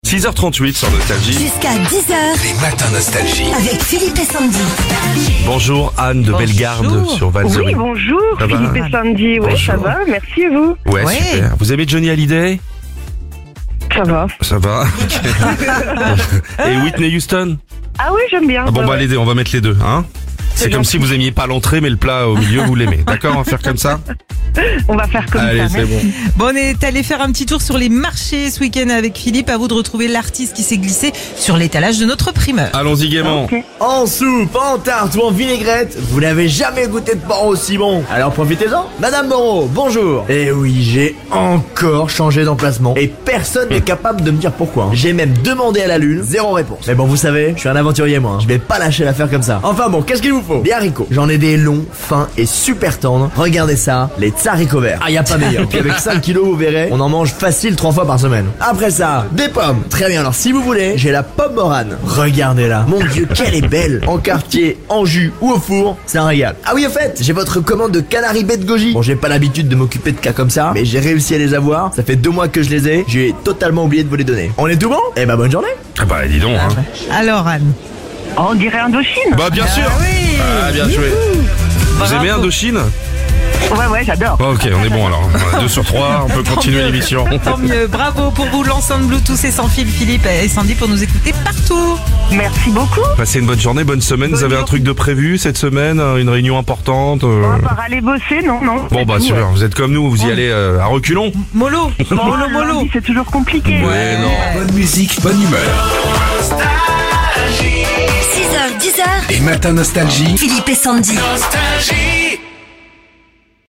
6h38 sur Nostalgie. Jusqu'à 10h. Les matins nostalgie. Avec Philippe et Sandy. Bonjour Anne de Bellegarde sur Oui, Valzery. bonjour, Ça va Philippe et Sandy. Oui, Bonjour. ça va, merci et vous? Ouais, Ouais. super. Vous aimez Johnny Hallyday? Ça va. Ça va. Ok. Et Whitney Houston? Ah oui, j'aime bien. Ah bon, Ouais, bah ouais. allez, on va mettre les deux, hein. C'est comme si vous aimiez pas l'entrée, mais le plat au milieu, vous l'aimez. D'accord, on va faire comme ça? On va faire comme Allez, ça. c'est bon. Bon, on est allé faire un petit tour sur les marchés ce week-end avec Philippe. À vous de retrouver l'artiste qui s'est glissé sur l'étalage de notre primeur. Allons-y gaiement. Ok. En soupe, en tarte ou en vinaigrette, vous n'avez jamais goûté de porc aussi bon. Alors profitez-en. Madame Moreau, bonjour. Eh oui, j'ai encore changé d'emplacement et personne n'est capable de me dire pourquoi. J'ai même demandé à la lune, zéro réponse. Mais bon, vous savez, je suis un aventurier moi. Je vais pas lâcher l'affaire comme ça. Enfin bon, qu'est-ce qu'il vous faut? Des haricots. J'en ai des longs, fins et super tendres. Regardez ça, les haricots verts. Ah, y a pas meilleur. Puis avec 5 kilos, vous verrez, on en mange facile 3 fois par semaine. Après ça, des pommes. Très bien, alors si vous voulez, j'ai la pomme morane. Regardez-la. Mon dieu, qu'elle est belle. En quartier, en jus ou au four, c'est un régal. Ah oui, au fait, j'ai votre commande de canari bête goji. Bon, j'ai pas l'habitude de m'occuper de cas comme ça, mais j'ai réussi à les avoir. Ça fait 2 mois que je les ai. J'ai totalement oublié de vous les donner. On est tout bon? Eh bah, bonne journée. Ah bah dis donc, hein. Alors, Anne. Oh, on dirait Indochine. Bah bien sûr. Ah, bien joué. Vous aimez Indochine? Ouais, j'adore. Bon, ok, on est bon alors. 2 sur 3, on peut continuer l'émission. Tant mieux. Bravo pour vous. L'enceinte Bluetooth et sans fil, Philippe et Sandy, pour nous écouter partout. Merci beaucoup. Passez une bonne journée, bonne semaine. Vous avez un truc de prévu cette semaine? Une réunion importante? On va pas aller bosser, non. Bon bah C'est tout, super, ouais. vous êtes comme nous, vous y allez à reculons? Mollo. Bon, Mollo. lundi, c'est toujours compliqué. Ouais, non. Bonne musique, bonne humeur. 6h, 10h. Les matins nostalgie. Philippe et Sandy. Nostalgie.